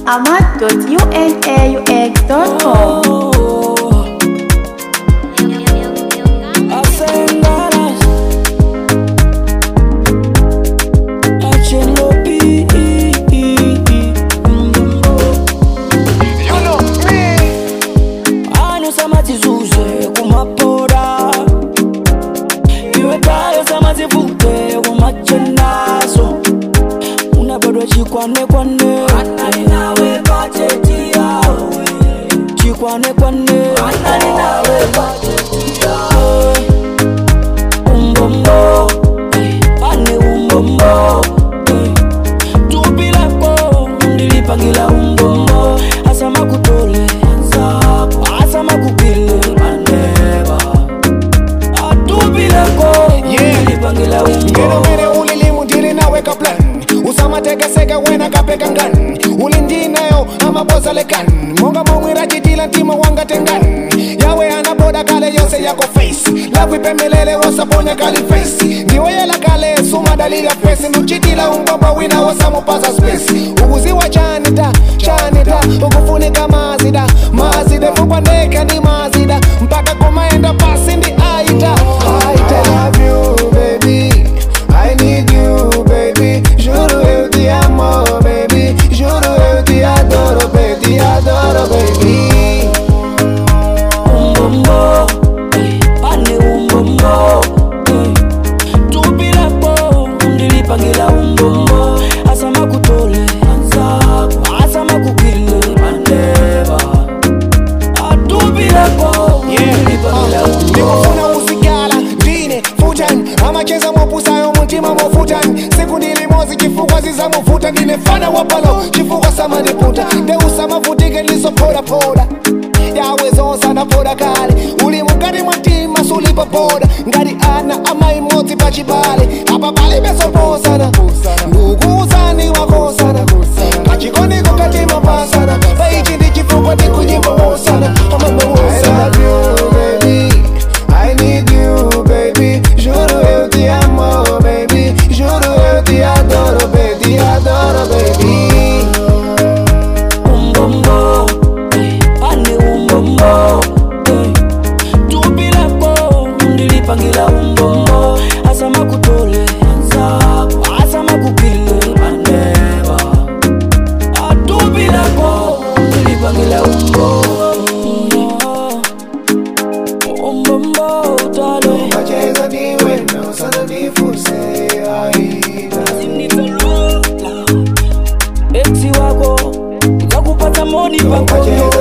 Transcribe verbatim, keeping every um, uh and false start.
amat dot unaux dot com. Chikwane kwane anani nawe bajeti yawe Chikwane kwane anani nawe bajeti yawe Umbombo ane umbombo Tupila ko ndilipangila umbombo Asama kutole asama kupile aneba Atupila ko ndilipangila umbombo Ngeno ulilimu ndili nawe ka plan Usama tega sega wena kapeka ngan Ulindinayo ama boza lekan Monga mwira jidila ntima wanga tengan Yawe anaboda kale yose yako face Lavi pemelele wasa ponya kali face Niwe yela kale suma dalila face Nuchitila umbomba wina wasa mupaza space Uguzi wa chanita, chanita Ugufunika mazida, mazida Fukwa neka ni mazida Mpaka kumaenda pasi ndi aita Aita I love you baby I need you baby Juro eu te amo, baby. Juro eu te adoro, baby. Te adoro, baby. Umbombo, ane umbombo. Tupila po, ndilipangila umbombo. Asama kutole, asama kukile, aneba. Atupila po, ndilipangila umbombo. Nikufuna usikala, dine, futan. Amacheza mwapusayo mutima mwafutan. Siku nilimozi kifugwa ziza mwafuta. Ninefana wapalo, kifugwa sama niputa. Deusa mafutike liso poda poda. Yawe zonsa na poda kale. Ulimukari mwatima sulipa poda. Ngari ana ama imoti pachibale. Hapa pali beso posana. Ndugu zani wakosana. Kachikoni kukatima pasana. Baichi ndi kifugwa di kujimba wosana. Ama mwosana. I love you baby. I need you baby. Juro eu te amo baby. Juro eu te adoro baby. Te adoro baby. Umbombo, ane umbombo. Tupila po, ndilipangila umbombo. Asama kutole, asama kupile, aneba. Atupila po, ndilipangila umbombo. Umbombo, talo. Macheza niwe na usana nifuse aida. Exi wako, nakupata moni pako.